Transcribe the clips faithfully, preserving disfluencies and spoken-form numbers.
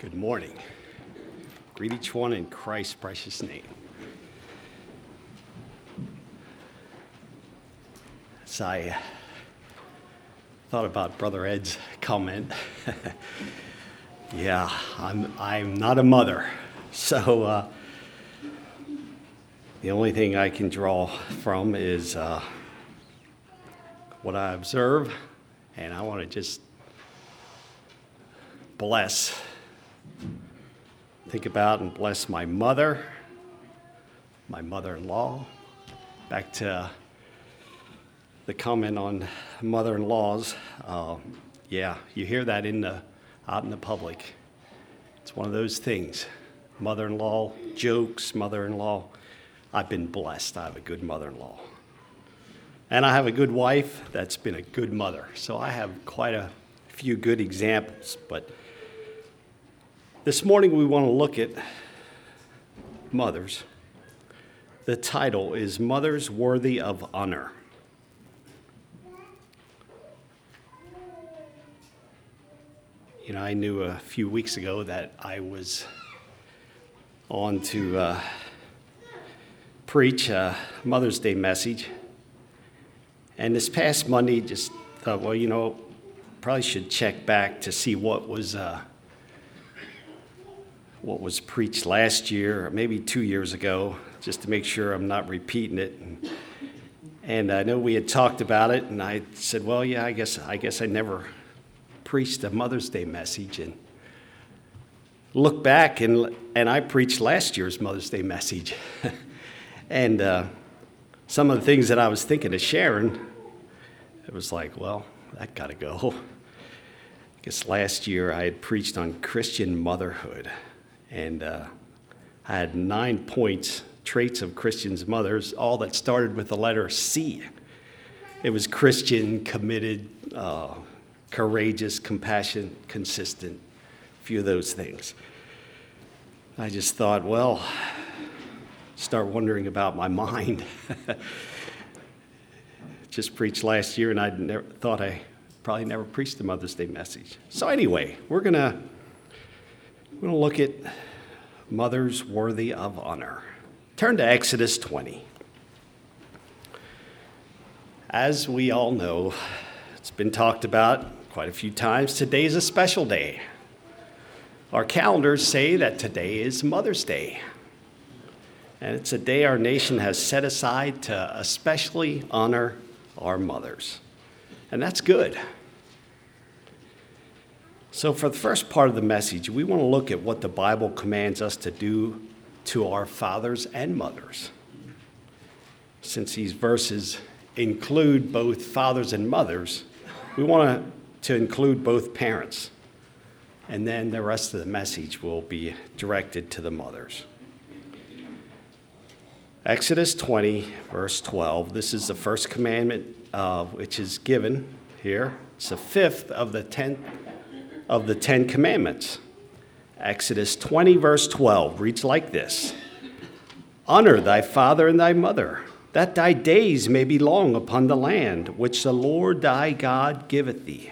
Good morning. Greet each one in Christ's precious name. As I thought about Brother Ed's comment, yeah, I'm I'm not a mother, so uh, the only thing I can draw from is uh, what I observe, and I want to just bless. Think about and bless my mother, my mother-in-law. Back to the comment on mother-in-laws. Uh, yeah, you hear that in the out in the public. It's one of those things. Mother-in-law jokes, mother-in-law. I've been blessed. I have a good mother-in-law. And I have a good wife that's been a good mother. So I have quite a few good examples, but this morning we want to look at mothers. The title is Mothers Worthy of Honor. You know, I knew a few weeks ago that I was on to uh, preach a Mother's Day message. And this past Monday, just thought, well, you know, probably should check back to see what was uh, what was preached last year, or maybe two years ago, just to make sure I'm not repeating it. And, and I know we had talked about it, and I said, well, yeah, I guess I guess I never preached a Mother's Day message. And look back, and and I preached last year's Mother's Day message. and uh, some of the things that I was thinking of sharing, it was like, well, that got to go. I guess last year I had preached on Christian motherhood. And uh, I had nine points, traits of Christian mothers, all that started with the letter C. It was Christian, committed, uh, courageous, compassionate, consistent, a few of those things. I just thought, well, start wondering about my mind. Just preached last year, and I never thought I probably never preached the Mother's Day message. So anyway, we're gonna we're gonna look at mothers worthy of honor. Turn to Exodus twenty. As we all know, it's been talked about quite a few times. Today is a special day. Our calendars say that today is Mother's Day. And it's a day our nation has set aside to especially honor our mothers. And that's good. So for the first part of the message, we want to look at what the Bible commands us to do to our fathers and mothers. Since these verses include both fathers and mothers, we want to include both parents. And then the rest of the message will be directed to the mothers. Exodus twenty, verse twelve. This is the first commandment uh, which is given here. It's the fifth of the ten of the Ten Commandments. Exodus twenty, verse twelve reads like this: Honor thy father and thy mother, that thy days may be long upon the land which the Lord thy God giveth thee.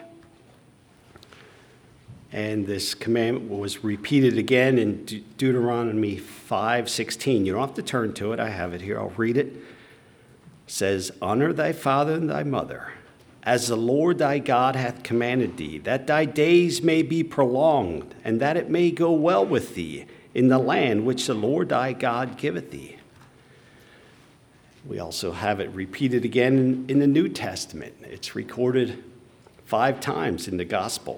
And this commandment was repeated again in De- Deuteronomy five sixteen. You don't have to turn to it. I have it here. I'll read it. It says, Honor thy father and thy mother, as the Lord thy God hath commanded thee, that thy days may be prolonged, and that it may go well with thee in the land which the Lord thy God giveth thee. We also have it repeated again in, in the New Testament. It's recorded five times in the Gospel.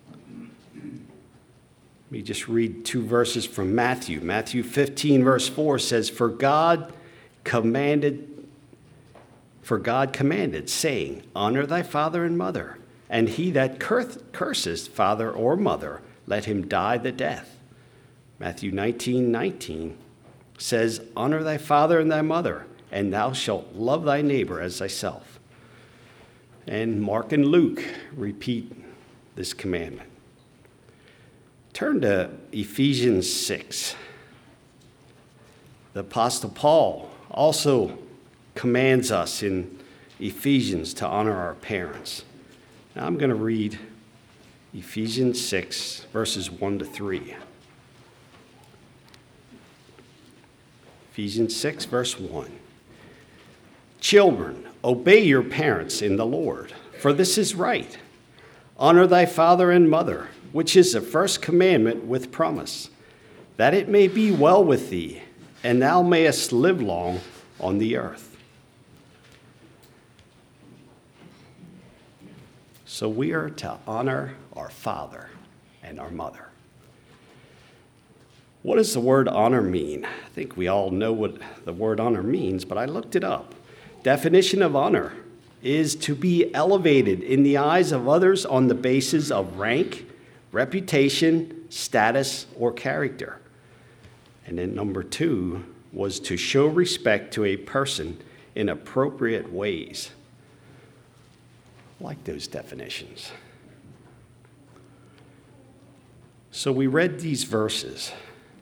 Let me just read two verses from Matthew. Matthew fifteen, verse four says, For God commanded For God commanded, saying, Honor thy father and mother, and he that curses father or mother, let him die the death. Matthew nineteen nineteen says, Honor thy father and thy mother, and thou shalt love thy neighbor as thyself. And Mark and Luke repeat this commandment. Turn to Ephesians six. The Apostle Paul also commands us in Ephesians to honor our parents. Now I'm going to read Ephesians six, verses one to three. Ephesians six, verse one. Children, obey your parents in the Lord, for this is right. Honor thy father and mother, which is the first commandment with promise, that it may be well with thee, and thou mayest live long on the earth. So we are to honor our father and our mother. What does the word honor mean? I think we all know what the word honor means, but I looked it up. Definition of honor is to be elevated in the eyes of others on the basis of rank, reputation, status, or character. And then number two was to show respect to a person in appropriate ways. I like those definitions. So we read these verses.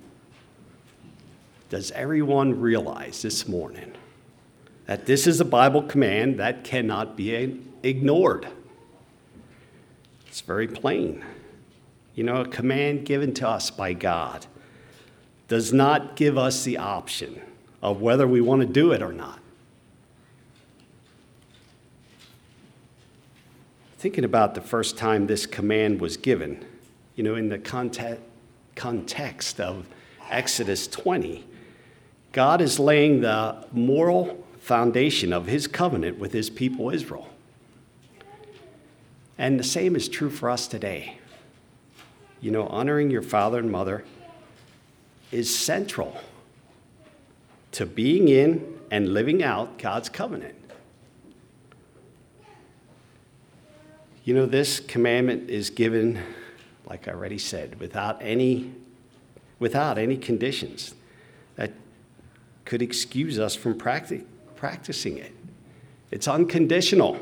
Does everyone realize this morning that this is a Bible command that cannot be ignored? It's very plain. You know, a command given to us by God does not give us the option of whether we want to do it or not. Thinking about the first time this command was given, you know, in the context context of Exodus twenty, God is laying the moral foundation of his covenant with his people Israel. And the same is true for us today. You know, honoring your father and mother is central to being in and living out God's covenant. You know, this commandment is given, like I already said, without any, without any conditions that could excuse us from practi- practicing it. It's unconditional.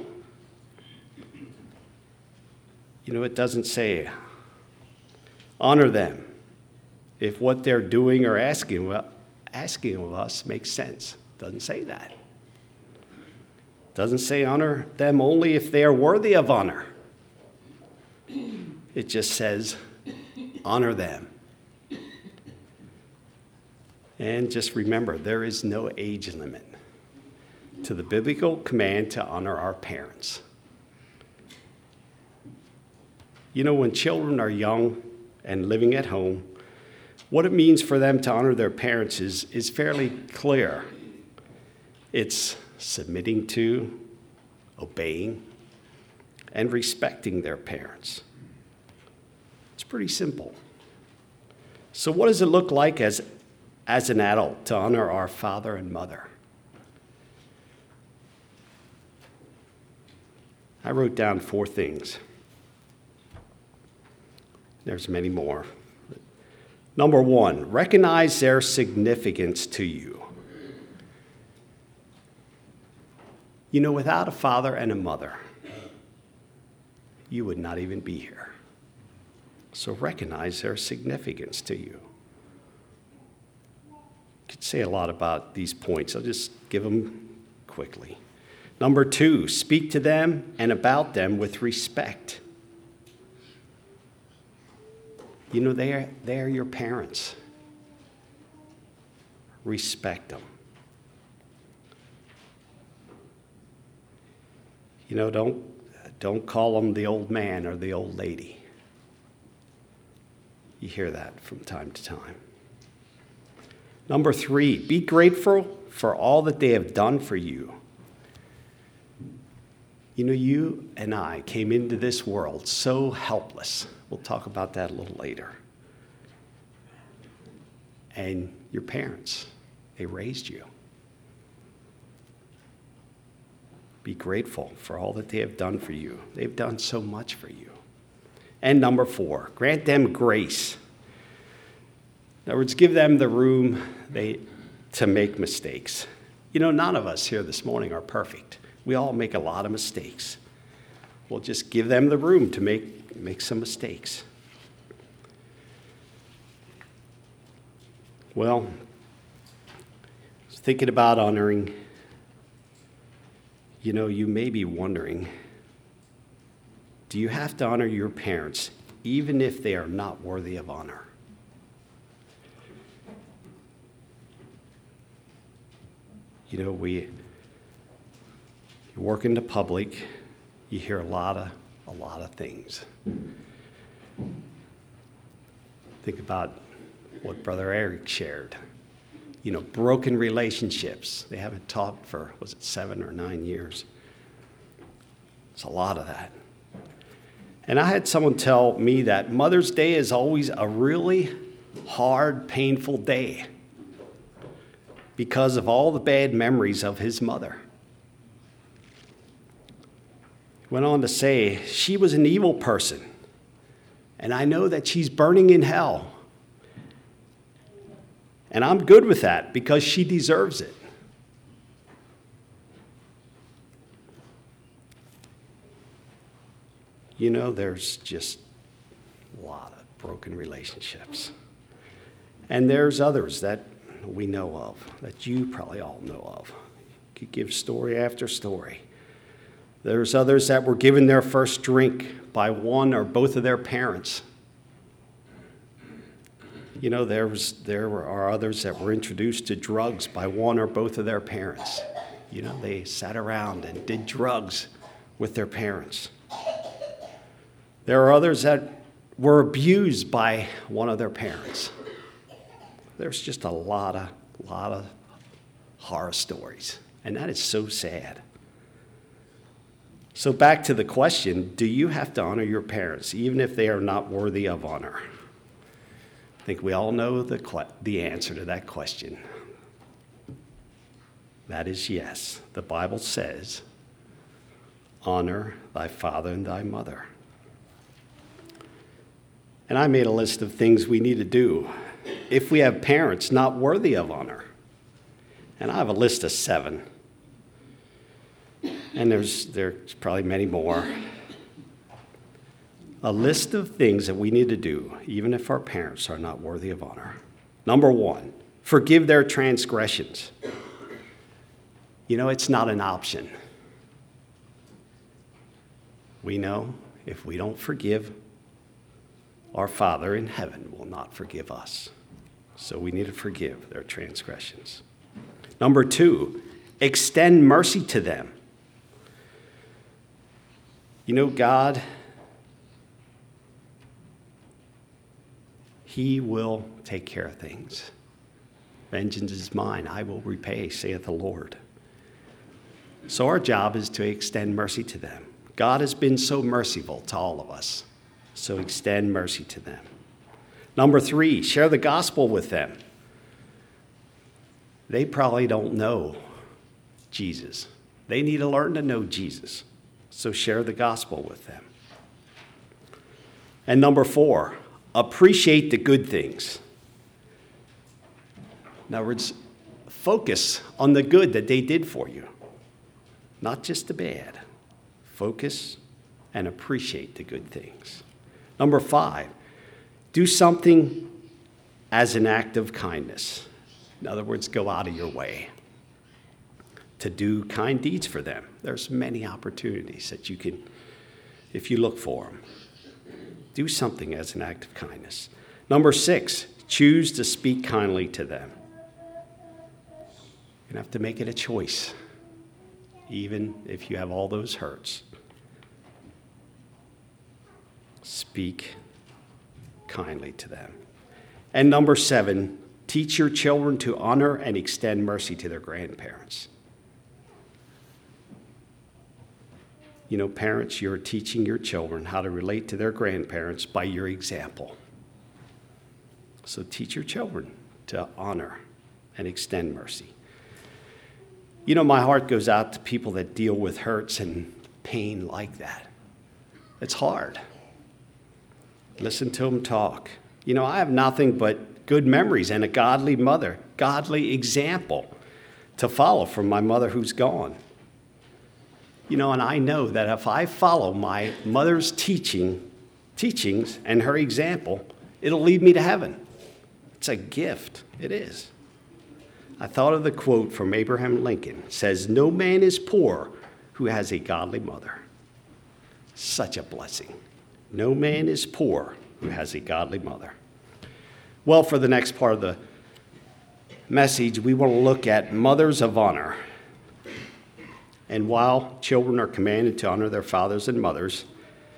You know, it doesn't say, honor them if what they're doing or asking, well, asking of us makes sense. It doesn't say that. It doesn't say honor them only if they are worthy of honor. It just says honor them. And just remember, there is no age limit to the biblical command to honor our parents. You know, when children are young and living at home, what it means for them to honor their parents is, is fairly clear. It's submitting to, obeying, and respecting their parents. It's pretty simple. So what does it look like as, as an adult to honor our father and mother? I wrote down four things. There's many more. Number one, recognize their significance to you. You know, without a father and a mother, you would not even be here. So recognize their significance to you. I could say a lot about these points. I'll just give them quickly. Number two, speak to them and about them with respect. You know, they are, they are your parents. Respect them. You know, don't, don't call them the old man or the old lady. You hear that from time to time. Number three, be grateful for all that they have done for you. You know, you and I came into this world so helpless. We'll talk about that a little later. And your parents, they raised you. Be grateful for all that they have done for you. They've done so much for you. And number four, grant them grace. In other words, give them the room they, to make mistakes. You know, none of us here this morning are perfect. We all make a lot of mistakes. We'll just give them the room to make, make some mistakes. Well, I was thinking about honoring. You know, you may be wondering, Do you have to honor your parents, even if they are not worthy of honor? You know, we you work in the public, you hear a lot of a lot of things. Think about what Brother Eric shared. You know, broken relationships. They haven't talked for, was it seven or nine years? It's a lot of that. And I had someone tell me that Mother's Day is always a really hard, painful day because of all the bad memories of his mother. He went on to say, she was an evil person, and I know that she's burning in hell. And I'm good with that because she deserves it. You know, there's just a lot of broken relationships. And there's others that we know of, that you probably all know of. You could give story after story. There's others that were given their first drink by one or both of their parents. You know, there was, there are others that were introduced to drugs by one or both of their parents. You know, they sat around and did drugs with their parents. There are others that were abused by one of their parents. There's just a lot of, lot of horror stories, and that is so sad. So back to the question, do you have to honor your parents, even if they are not worthy of honor? I think we all know the, the answer to that question. That is yes. The Bible says, honor thy father and thy mother. And I made a list of things we need to do if we have parents not worthy of honor. And I have a list of seven. And there's, there's probably many more. A list of things that we need to do, even if our parents are not worthy of honor. Number one, forgive their transgressions. You know, it's not an option. We know if we don't forgive, our Father in heaven will not forgive us. So we need to forgive their transgressions. Number two, extend mercy to them. You know, God, He will take care of things. Vengeance is mine, I will repay, saith the Lord. So our job is to extend mercy to them. God has been so merciful to all of us. So extend mercy to them. Number three, share the gospel with them. They probably don't know Jesus. They need to learn to know Jesus. So share the gospel with them. And number four, appreciate the good things. In other words, focus on the good that they did for you, not just the bad. Focus and appreciate the good things. Number five, do something as an act of kindness. In other words, go out of your way to do kind deeds for them. There's many opportunities that you can, if you look for them. Do something as an act of kindness. Number six, choose to speak kindly to them. You have to make it a choice, even if you have all those hurts. Speak kindly to them. And number seven, teach your children to honor and extend mercy to their grandparents. You know, parents, you're teaching your children how to relate to their grandparents by your example. So teach your children to honor and extend mercy. You know, my heart goes out to people that deal with hurts and pain like that. It's hard. Listen to them talk. You know, I have nothing but good memories and a godly mother, godly example to follow from my mother who's gone. You know, and I know that if I follow my mother's teaching, teachings and her example, it'll lead me to heaven. It's a gift. It is. I thought of the quote from Abraham Lincoln. It says, "No man is poor who has a godly mother." Such a blessing. No man is poor who has a godly mother. Well, for the next part of the message, we want to look at mothers of honor. And while children are commanded to honor their fathers and mothers,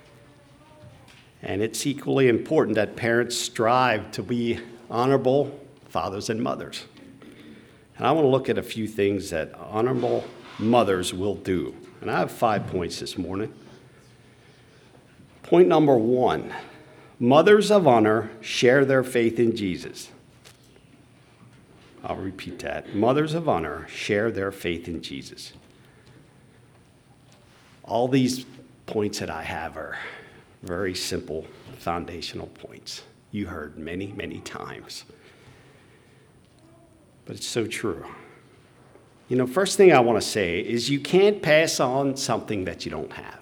and it's equally important that parents strive to be honorable fathers and mothers. And I want to look at a few things that honorable mothers will do. And I have five points this morning. Point number one, mothers of honor share their faith in Jesus. I'll repeat that. Mothers of honor share their faith in Jesus. All these points that I have are very simple foundational points. You heard many, many times. But it's so true. You know, first thing I want to say is you can't pass on something that you don't have.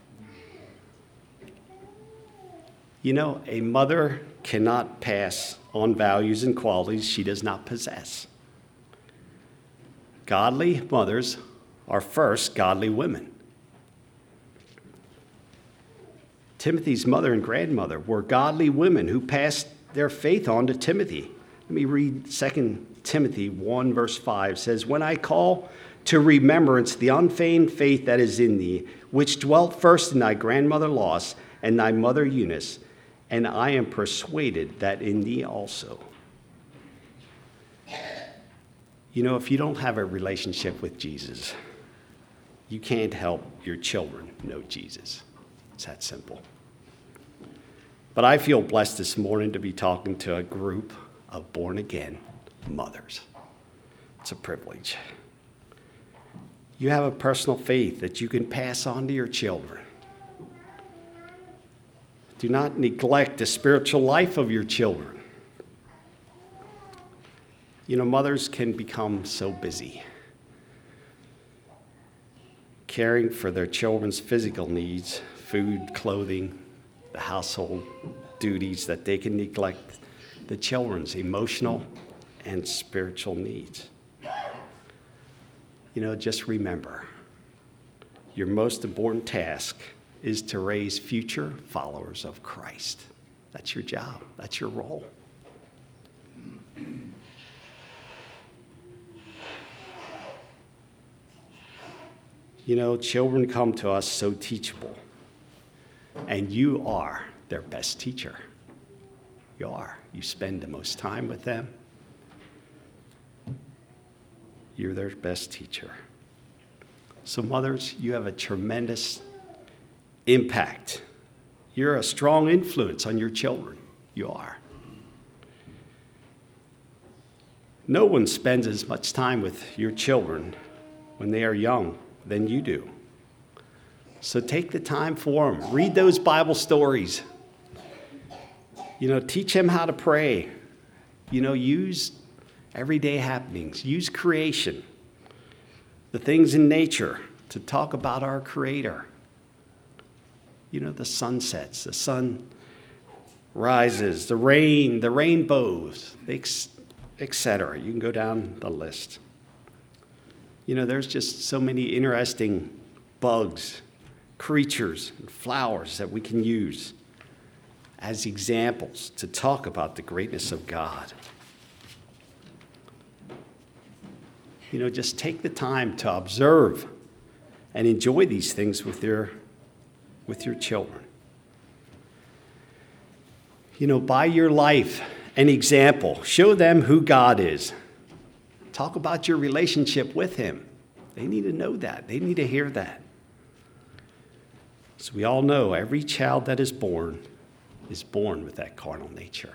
You know, a mother cannot pass on values and qualities she does not possess. Godly mothers are first godly women. Timothy's mother and grandmother were godly women who passed their faith on to Timothy. Let me read Second Timothy one, verse five. It says, "When I call to remembrance the unfeigned faith that is in thee, which dwelt first in thy grandmother Lois and thy mother Eunice, and I am persuaded that in thee also." You know, if you don't have a relationship with Jesus, you can't help your children know Jesus. It's that simple. But I feel blessed this morning to be talking to a group of born-again mothers. It's a privilege. You have a personal faith that you can pass on to your children. Do not neglect the spiritual life of your children. You know, mothers can become so busy caring for their children's physical needs, food, clothing, the household duties, that they can neglect the children's emotional and spiritual needs. You know, just remember, your most important task is to raise future followers of Christ. That's your job. That's your role. You know, children come to us so teachable, and you are their best teacher. You are. You spend the most time with them. You're their best teacher. So mothers, you have a tremendous impact. You're a strong influence on your children. You are. No one spends as much time with your children when they are young than you do. So take the time for them. Read those Bible stories. You know, teach them how to pray. You know, use everyday happenings. Use creation, the things in nature, to talk about our Creator. You know, the sunsets, the sun rises, the rain, the rainbows, et cetera. You can go down the list. You know, there's just so many interesting bugs, creatures, and flowers that we can use as examples to talk about the greatness of God. You know, just take the time to observe and enjoy these things with your, with your children. You know, by your life and example, show them who God is. Talk about your relationship with Him. They need to know that. They need to hear that. So we all know every child that is born is born with that carnal nature,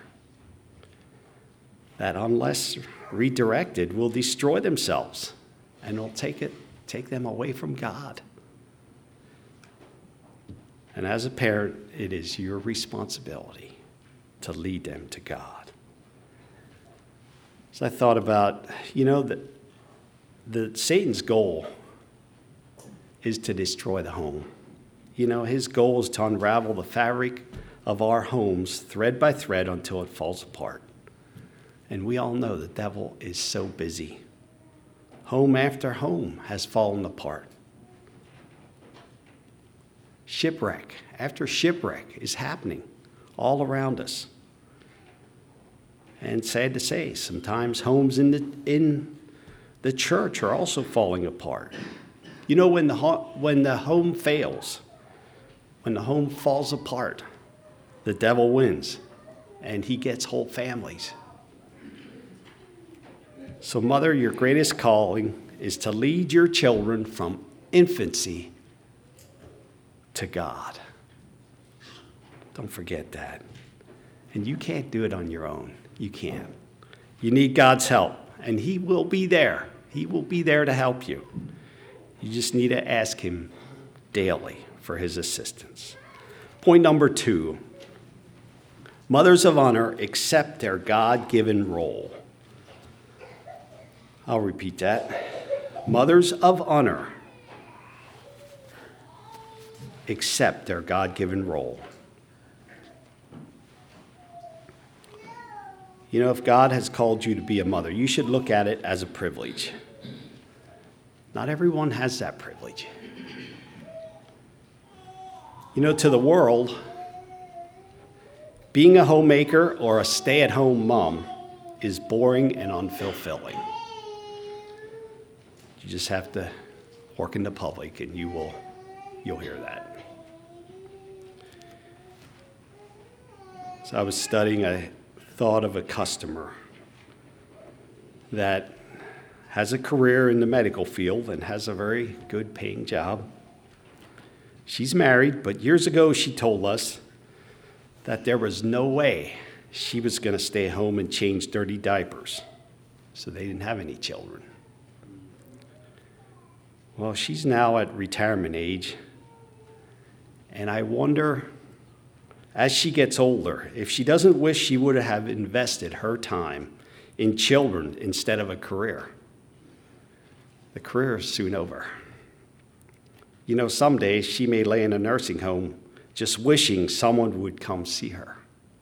that unless redirected will destroy themselves and will take it, take them away from God. And as a parent, it is your responsibility to lead them to God. So I thought about, you know, that the Satan's goal is to destroy the home. You know, his goal is to unravel the fabric of our homes thread by thread until it falls apart. And we all know the devil is so busy. Home after home has fallen apart. Shipwreck after shipwreck is happening all around us. And sad to say, sometimes homes in the, in the church are also falling apart. You know, when the, ho- when the home fails, when the home falls apart, the devil wins, and he gets whole families. So, mother, your greatest calling is to lead your children from infancy to God. Don't forget that. And you can't do it on your own. You can't. You need God's help, and he will be there. He will be there to help you. You just need to ask him daily for his assistance. Point number two, mothers of honor accept their God-given role. I'll repeat that. Mothers of honor accept their God-given role. You know, if God has called you to be a mother, you should look at it as a privilege. Not everyone has that privilege. You know, to the world, being a homemaker or a stay-at-home mom is boring and unfulfilling. You just have to work in the public and you will, you'll hear that. So I was studying, I thought of a customer that has a career in the medical field and has a very good paying job. She's married, but years ago she told us that there was no way she was going to stay home and change dirty diapers, so they didn't have any children. Well, she's now at retirement age, and I wonder, as she gets older, if she doesn't wish she would have invested her time in children instead of a career. The career is soon over. You know, someday she may lay in a nursing home just wishing someone would come see her.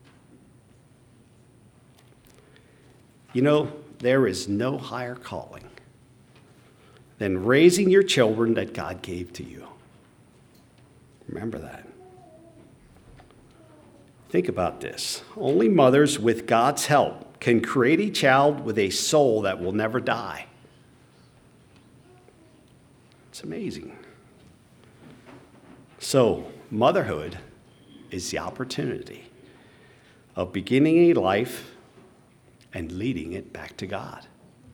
You know, there is no higher calling than raising your children that God gave to you. Remember that. Think about this. Only mothers with God's help can create a child with a soul that will never die. It's amazing. So, motherhood is the opportunity of beginning a life and leading it back to God.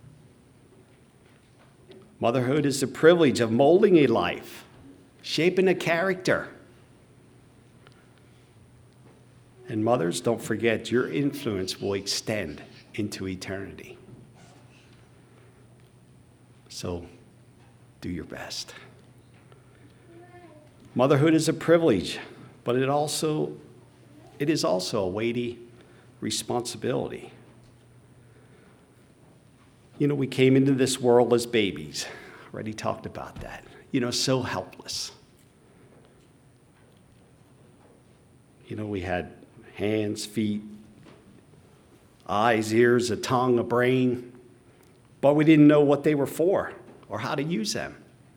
Motherhood is the privilege of molding a life, shaping a character. And mothers, don't forget, your influence will extend into eternity. So, do your best. Motherhood is a privilege, but it also it is also a weighty responsibility. You know, we came into this world as babies. Already talked about that. You know, so helpless. You know, we had hands, feet, eyes, ears, a tongue, a brain, but we didn't know what they were for or how to use them.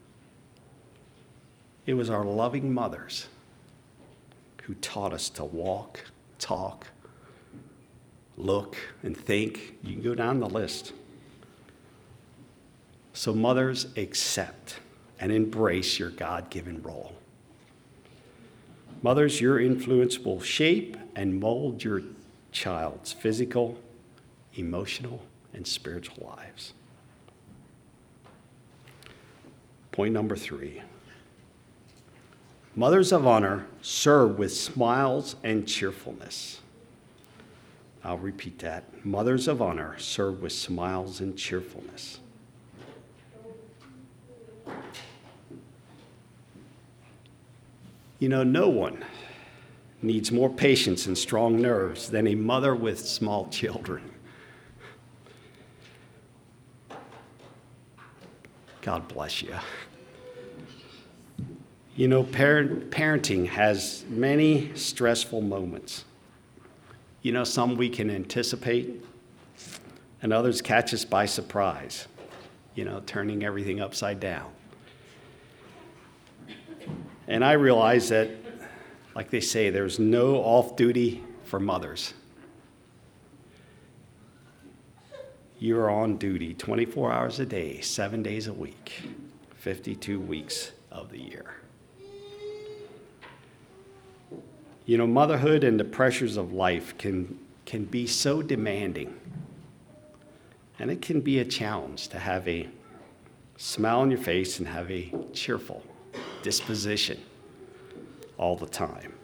It was our loving mothers who taught us to walk, talk, look, and think. You can go down the list. So mothers, accept and embrace your God-given role. Mothers, your influence will shape and mold your child's physical, emotional, and spiritual lives. Point number three. Mothers of honor serve with smiles and cheerfulness. I'll repeat that. Mothers of honor serve with smiles and cheerfulness. You know, no one needs more patience and strong nerves than a mother with small children. God bless you. You know, parent, parenting has many stressful moments. You know, some we can anticipate, and others catch us by surprise, you know, turning everything upside down. And I realize that, like they say, there's no off-duty for mothers. You're on duty twenty-four hours a day, seven days a week, fifty-two weeks of the year. You know, motherhood and the pressures of life can, can be so demanding. And it can be a challenge to have a smile on your face and have a cheerful disposition all the time.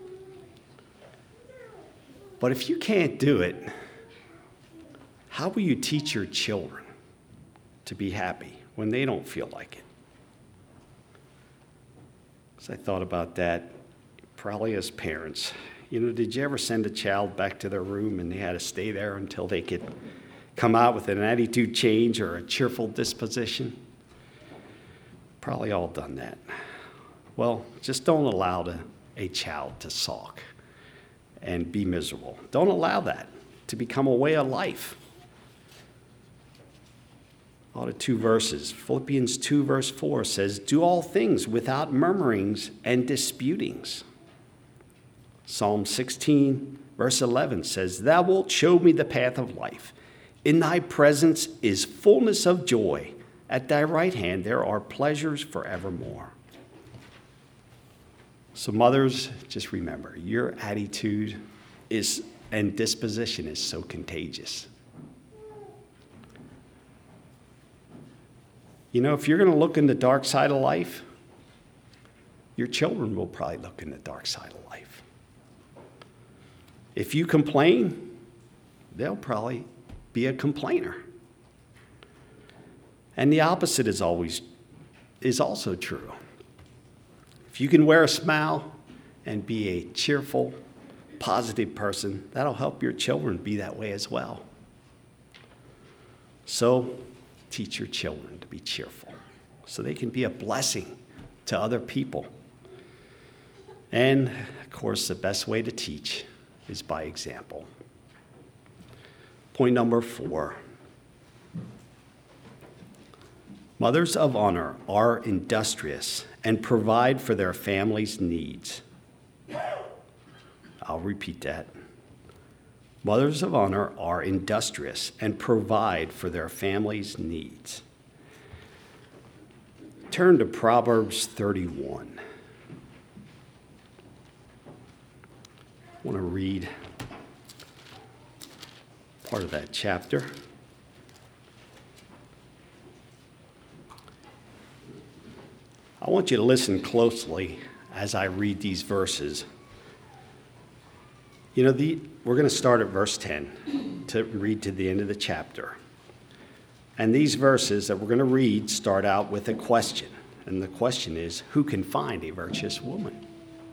But if you can't do it, how will you teach your children to be happy when they don't feel like it? As I thought about that, probably as parents, you know, did you ever send a child back to their room and they had to stay there until they could come out with an attitude change or a cheerful disposition? Probably all done that. Well, just don't allow the, a child to sulk and be miserable. Don't allow that to become a way of life. All the two verses. Philippians two verse four says, do all things without murmurings and disputings. Psalm sixteen verse eleven says, thou wilt show me the path of life. In thy presence is fullness of joy. At thy right hand there are pleasures forevermore. So mothers, just remember, your attitude is and disposition is so contagious. You know, if you're going to look in the dark side of life, your children will probably look in the dark side of life. If you complain, they'll probably be a complainer. And the opposite is always is also true. If you can wear a smile and be a cheerful, positive person, that'll help your children be that way as well. So teach your children to be cheerful so they can be a blessing to other people. And, of course, the best way to teach is by example. Point number four. Mothers of honor are industrious and provide for their family's needs. I'll repeat that. Mothers of honor are industrious and provide for their family's needs. Turn to Proverbs thirty-one. I want to read part of that chapter. I want you to listen closely as I read these verses. You know, the, we're going to start at verse ten to read to the end of the chapter. And these verses that we're going to read start out with a question. And the question is, who can find a virtuous woman?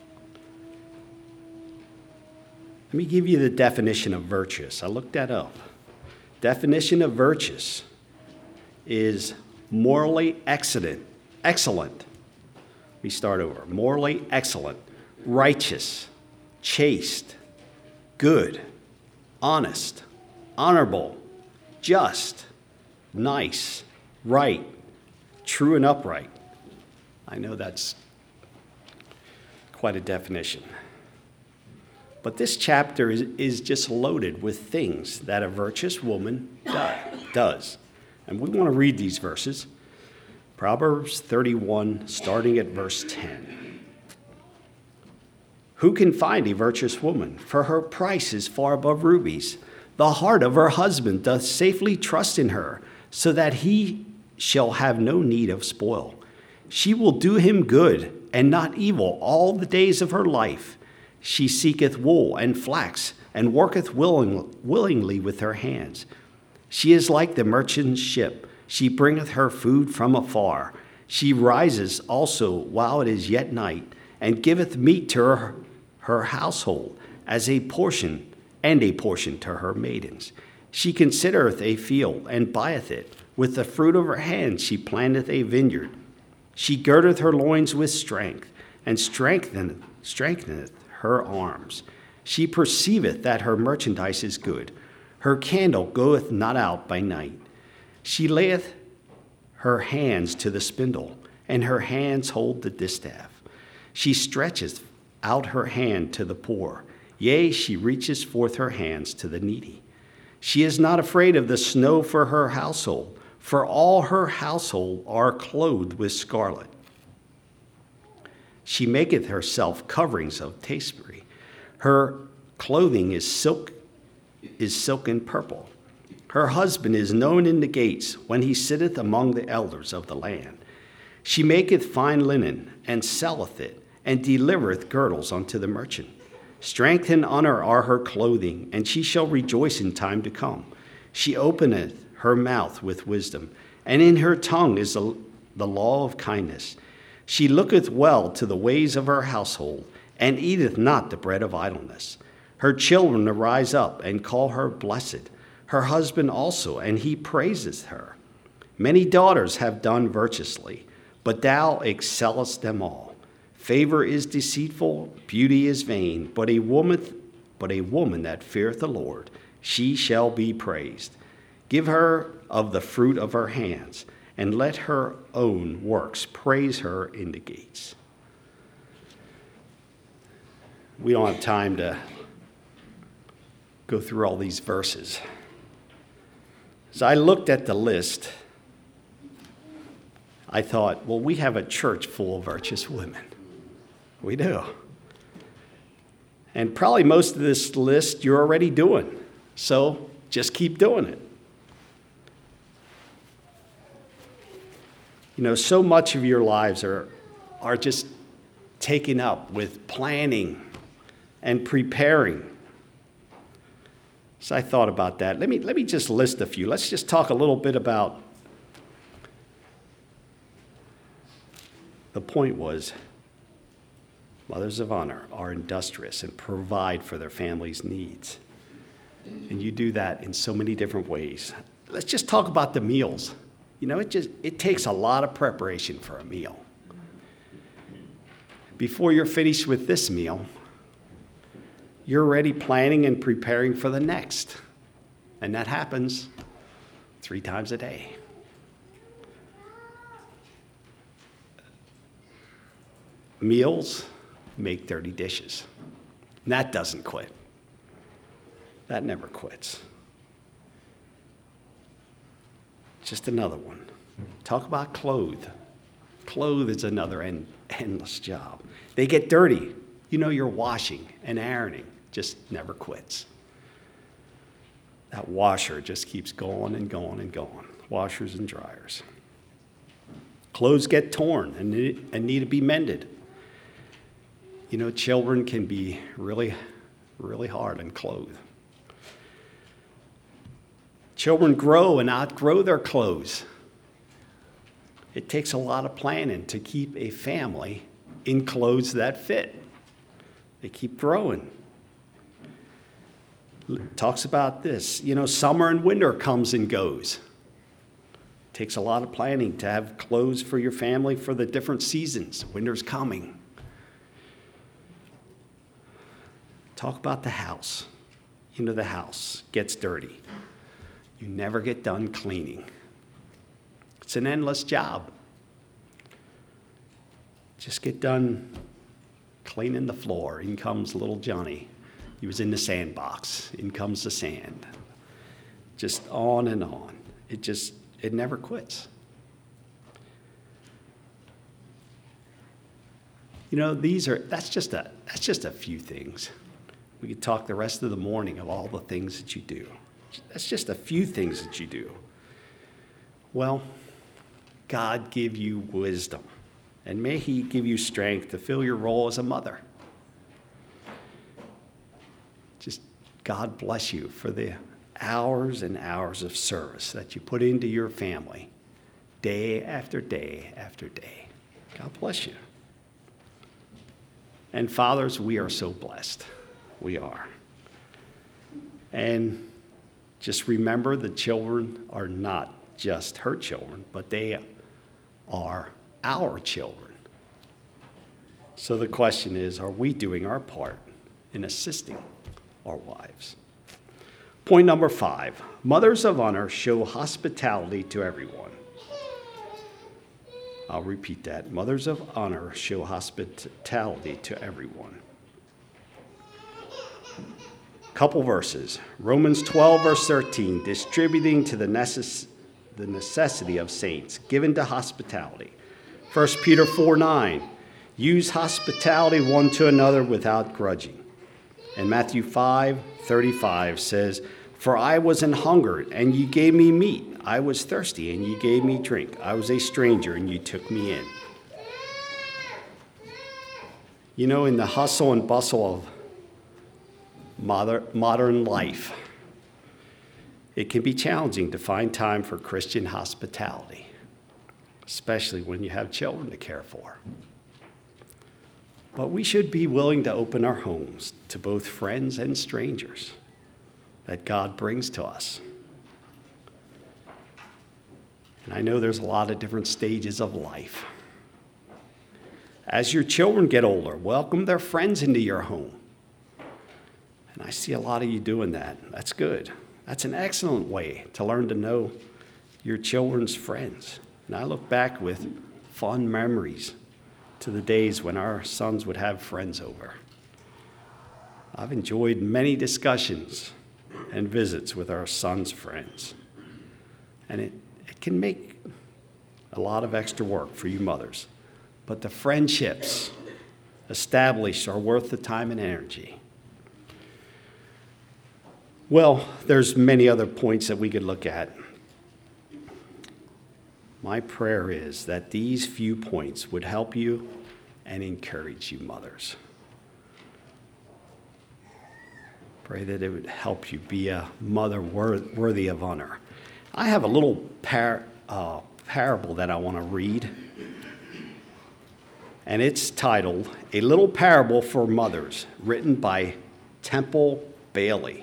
Let me give you the definition of virtuous. I looked that up. Definition of virtuous is morally excellent. Excellent. Let me start over. Morally excellent, righteous, chaste, good, honest, honorable, just, nice, right, true and upright. I know that's quite a definition. But this chapter is, is just loaded with things that a virtuous woman do, does. And we want to read these verses. Proverbs thirty-one, starting at verse ten. Who can find a virtuous woman? For her price is far above rubies. The heart of her husband doth safely trust in her, so that he shall have no need of spoil. She will do him good and not evil all the days of her life. She seeketh wool and flax, and worketh willing, willingly with her hands. She is like the merchant's ship. She bringeth her food from afar. She rises also while it is yet night, and giveth meat to her, her household as a portion, and a portion to her maidens. She considereth a field, and buyeth it. With the fruit of her hands she planteth a vineyard. She girdeth her loins with strength, and strengtheneth, strengtheneth her arms. She perceiveth that her merchandise is good. Her candle goeth not out by night. She layeth her hands to the spindle, and her hands hold the distaff. She stretches out her hand to the poor. Yea, she reaches forth her hands to the needy. She is not afraid of the snow for her household, for all her household are clothed with scarlet. She maketh herself coverings of tapestry. Her clothing is silk, is silken purple. Her husband is known in the gates when he sitteth among the elders of the land. She maketh fine linen, and selleth it, and delivereth girdles unto the merchant. Strength and honor are her clothing, and she shall rejoice in time to come. She openeth her mouth with wisdom, and in her tongue is the, the law of kindness. She looketh well to the ways of her household, and eateth not the bread of idleness. Her children arise up and call her blessed, her husband also, and he praiseth her. Many daughters have done virtuously, but thou excellest them all. Favor is deceitful, beauty is vain, but a woman, but a woman that feareth the Lord, she shall be praised. Give her of the fruit of her hands, and let her own works praise her in the gates. We don't have time to go through all these verses. As I looked at the list, I thought, well, we have a church full of virtuous women. We do. And probably most of this list you're already doing. So just keep doing it. You know, so much of your lives are, are just taken up with planning and preparing. So I thought about that. Let me, let me just list a few. Let's just talk a little bit about, the point was, mothers of honor are industrious and provide for their family's needs. And you do that in so many different ways. Let's just talk about the meals. You know, it just it takes a lot of preparation for a meal. Before you're finished with this meal, you're already planning and preparing for the next. And that happens three times a day. Meals make dirty dishes. And that doesn't quit. That never quits. Just another one. Talk about clothes. Clothes is another end, endless job. They get dirty. You know, you're washing and ironing. Just never quits. That washer just keeps going and going and going. Washers and dryers. Clothes get torn and need, and need to be mended. You know, children can be really, really hard on clothes. Children grow and outgrow their clothes. It takes a lot of planning to keep a family in clothes that fit. They keep growing. Talks about this. You know, summer and winter comes and goes. It takes a lot of planning to have clothes for your family for the different seasons. Winter's coming. Talk about the house. You know, the house gets dirty. You never get done cleaning. It's an endless job. Just get done cleaning the floor. In comes little Johnny. He was in the sandbox. In comes the sand. Just on and on. It just, it never quits. You know, these are, that's just a, that's just a few things. We could talk the rest of the morning of all the things that you do. That's just a few things that you do. Well, God give you wisdom, and may he give you strength to fill your role as a mother. Just God bless you for the hours and hours of service that you put into your family day after day after day. God bless you. And fathers, we are so blessed. We are. And just remember, the children are not just her children, but they are our children. So the question is, are we doing our part in assisting our wives? Point number five, mothers of honor show hospitality to everyone. I'll repeat that. Mothers of honor show hospitality to everyone. Couple verses. Romans twelve, verse thirteen, distributing to the, necess- the necessity of saints, given to hospitality. First Peter four nine, use hospitality one to another without grudging. And Matthew five thirty-five says, for I was an hungered, and ye gave me meat. I was thirsty, and ye gave me drink. I was a stranger, and ye took me in. You know, in the hustle and bustle of modern life, it can be challenging to find time for Christian hospitality, especially when you have children to care for. But we should be willing to open our homes to both friends and strangers that God brings to us. And I know there's a lot of different stages of life. As your children get older, welcome their friends into your home. And I see a lot of you doing that. That's good. That's an excellent way to learn to know your children's friends. And I look back with fond memories to the days when our sons would have friends over. I've enjoyed many discussions and visits with our sons' friends. And it, it can make a lot of extra work for you mothers. But the friendships established are worth the time and energy. Well, there's many other points that we could look at. My prayer is that these few points would help you and encourage you, mothers. Pray that it would help you be a mother worthy of honor. I have a little par- uh, parable that I want to read, and it's titled, A Little Parable for Mothers, written by Temple Bailey.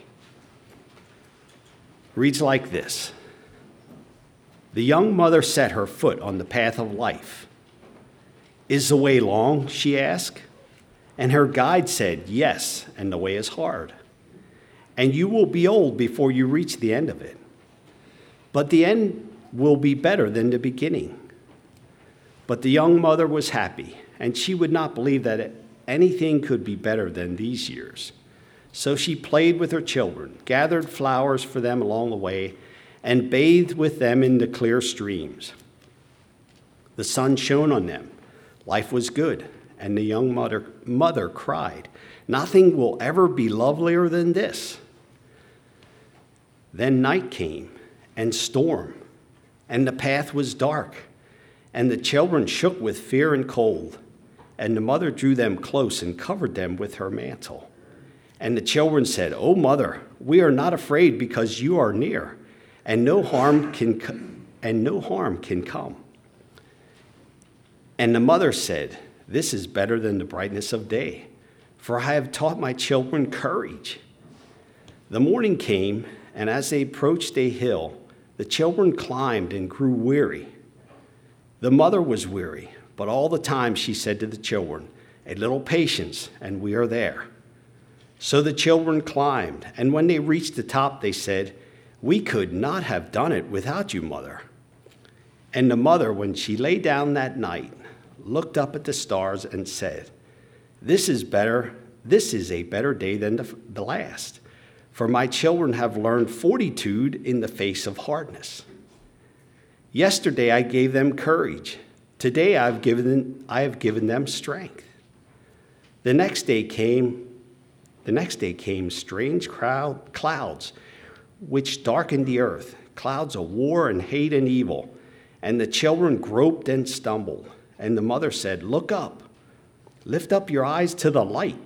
Reads like this. The young mother set her foot on the path of life. Is the way long? She asked. And her guide said, yes, and the way is hard. And you will be old before you reach the end of it. But the end will be better than the beginning. But the young mother was happy, and she would not believe that anything could be better than these years. So she played with her children, gathered flowers for them along the way, and bathed with them in the clear streams. The sun shone on them. Life was good, and the young mother, mother cried, nothing will ever be lovelier than this. Then night came, and storm, and the path was dark, and the children shook with fear and cold, and the mother drew them close and covered them with her mantle. And the children said, O mother, we are not afraid because you are near, and no harm can and no harm can come. And the mother said, this is better than the brightness of day, for I have taught my children courage. The morning came, and as they approached a hill, the children climbed and grew weary. The mother was weary, but all the time she said to the children, a little patience, and we are there. So the children climbed, and when they reached the top, they said, we could not have done it without you, mother. And the mother, when she lay down that night, looked up at the stars and said, this is better, this is a better day than the, the last, for my children have learned fortitude in the face of hardness. Yesterday I gave them courage. Today I've given, I have given them strength. The next day came The next day came strange crowd, clouds, which darkened the earth, clouds of war and hate and evil. And the children groped and stumbled. And the mother said, look up, lift up your eyes to the light.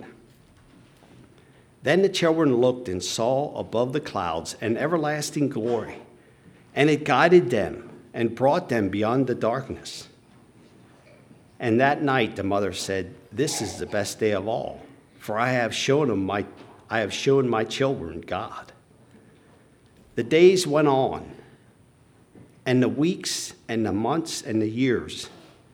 Then the children looked and saw above the clouds an everlasting glory. And it guided them and brought them beyond the darkness. And that night the mother said, this is the best day of all. For I have shown them my, I have shown my children God. The days went on, and the weeks and the months and the years,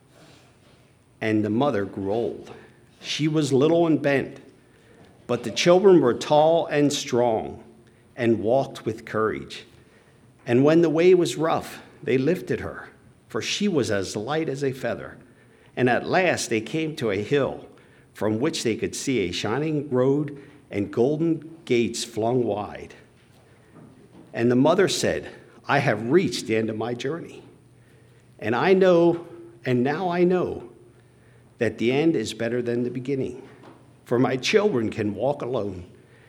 and the mother grew old. She was little and bent, but the children were tall and strong, and walked with courage. And when the way was rough, they lifted her, for she was as light as a feather. And at last they came to a hill from which they could see a shining road and golden gates flung wide. And the mother said, I have reached the end of my journey. And I know, and now I know, that the end is better than the beginning. For my children can walk alone,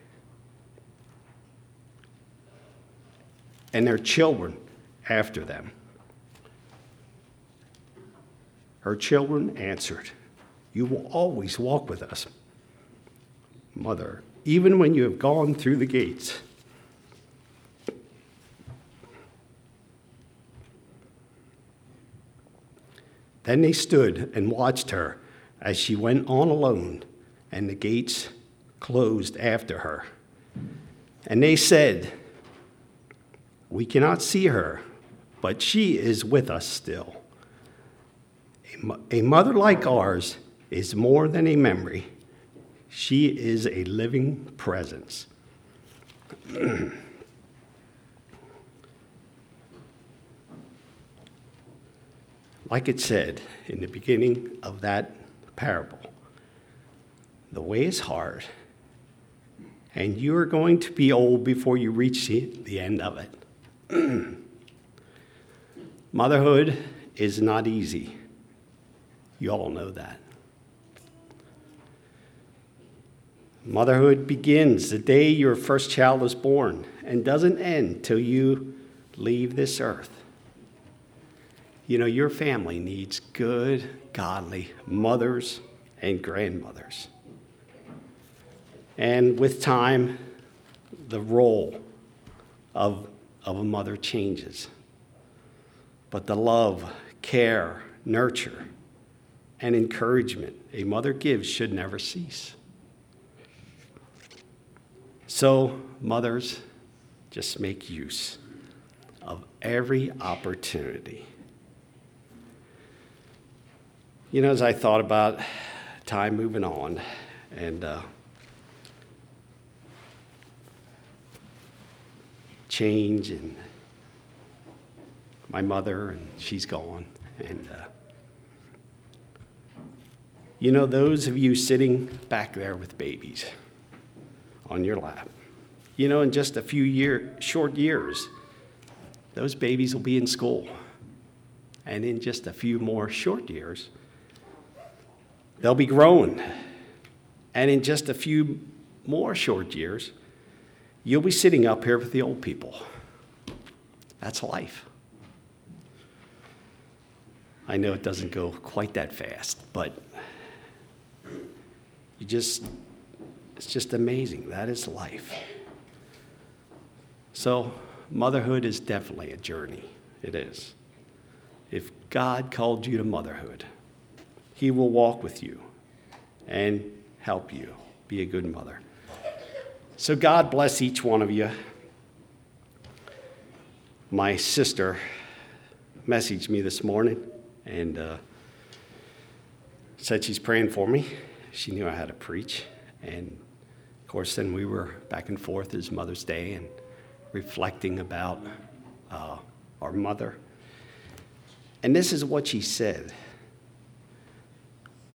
and their children after them. Her children answered, you will always walk with us, Mother, even when you have gone through the gates. Then they stood and watched her as she went on alone, and the gates closed after her. And they said, we cannot see her, but she is with us still. A mother like ours is more than a memory. She is a living presence. Like it said in the beginning of that parable, the way is hard, and you are going to be old before you reach the end of it. Motherhood is not easy. You all know that. Motherhood begins the day your first child is born and doesn't end till you leave this earth. You know, your family needs good, godly mothers and grandmothers. And with time, the role of, of a mother changes. But the love, care, nurture, and encouragement a mother gives should never cease. So, mothers, just make use of every opportunity. You know, as I thought about time moving on, and uh, change, and my mother, and she's gone, and uh, you know, those of you sitting back there with babies on your lap, you know, in just a few year, short years, those babies will be in school, and in just a few more short years, they'll be grown. And in just a few more short years, you'll be sitting up here with the old people. That's life. I know it doesn't go quite that fast, but you just, it's just amazing. That is life. So motherhood is definitely a journey. It is. If God called you to motherhood, He will walk with you and help you be a good mother. So God bless each one of you. My sister messaged me this morning and uh, said she's praying for me. She knew I had to preach. And, of course, then we were back and forth as Mother's Day and reflecting about uh, our mother. And this is what she said.